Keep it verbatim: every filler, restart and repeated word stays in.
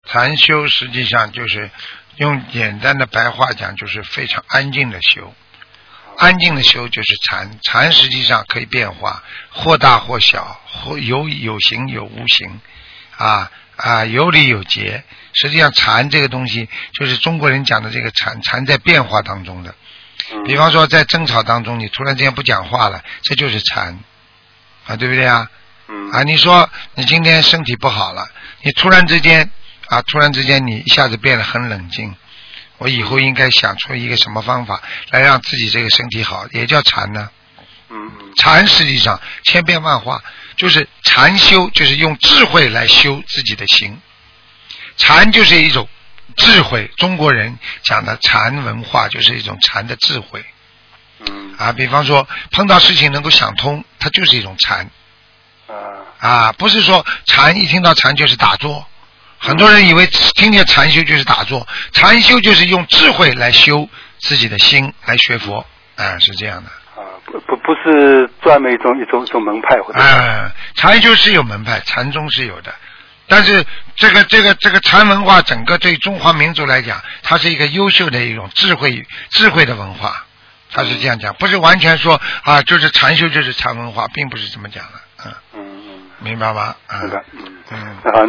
禅修实际上就是用简单的白话讲，就是非常安静的修。安静的修就是禅，禅实际上可以变化，或大或小，或有有形有无形，啊啊有理有节。实际上禅这个东西就是中国人讲的这个禅，禅在变化当中的。比方说在争吵当中，你突然之间不讲话了，这就是禅啊，对不对啊？啊，你说你今天身体不好了，你突然之间啊，突然之间你一下子变得很冷静。我以后应该想出一个什么方法来让自己这个身体好，也叫禅呢。禅实际上千变万化，就是禅修，就是用智慧来修自己的心。禅就是一种智慧，中国人讲的禅文化就是一种禅的智慧。啊，比方说碰到事情能够想通，它就是一种禅。啊，不是说禅一听到禅就是打坐。很多人以为听见禅修就是打坐，禅修就是用智慧来修自己的心，来学佛，啊，是这样的。 啊，不不不是专门一种一种一种门派或者。 啊，禅修是有门派，禅宗是有的，但是这个这个这个禅文化，整个对中华民族来讲，它是一个优秀的一种智慧智慧的文化，它是这样讲，不是完全说啊，就是禅修就是禅文化，并不是这么讲的，嗯嗯嗯，明白吗？ 明白， 嗯。 好。